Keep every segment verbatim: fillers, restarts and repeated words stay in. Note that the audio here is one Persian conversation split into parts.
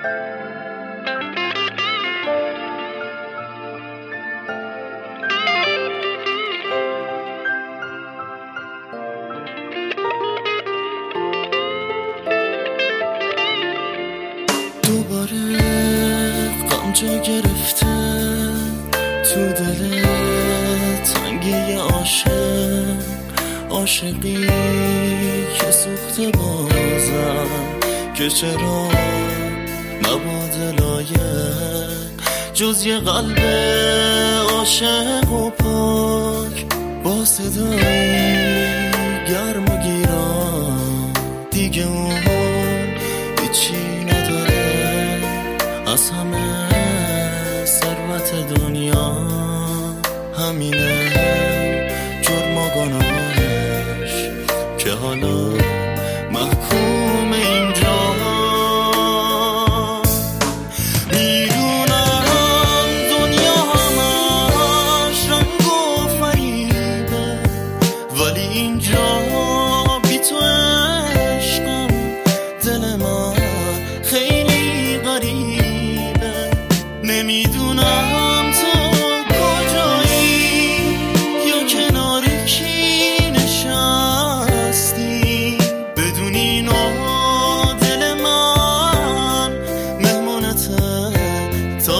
دوباره غم جا گرفته تو دل تنگی عاشق، عاشقی که سوخته بازم که چرا نبود لایق جز یه قلب عاشق و پاک با صدایی گرم و گیران. دیگه اون هیچی نداره از همه ثروت دنیا، همینه جرم و گناهش که حالا محکوم اینجا. میدونم دنیا همش رنگ و فریبه، ولی اینجا بی تو عشقم دل من خیلی غریبه. نمیدونم تو کجایی یا کنار کی نشستی، بدون اینو دل من مهمونته تا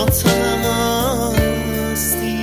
تستی.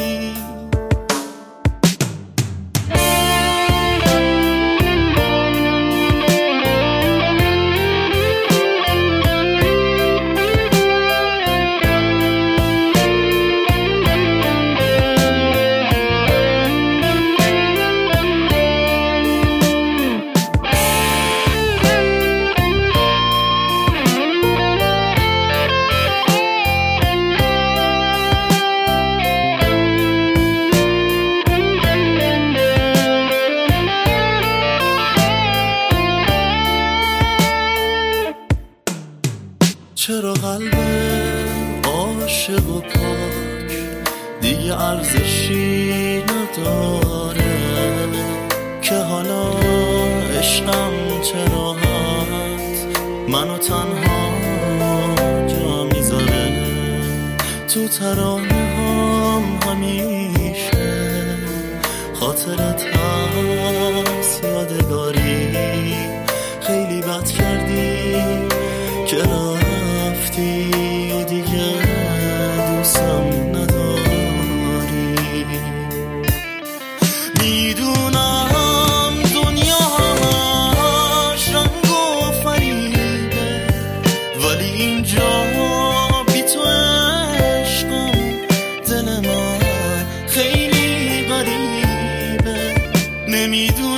چرا قلب عاشق و پاک دیگه ارزشی نداره که حالا عشقم چرا هست منو تنها جا میذاره تو ترانه هم همیشه خاطرت هست یادگاری. خیلی بد کردی که رفتی و دیگه دوستم نداری. میدونم دنیا همش رنگ و فریبه، ولی اینجا بی تو عشقم دل من خیلی غریبه. نمیدونم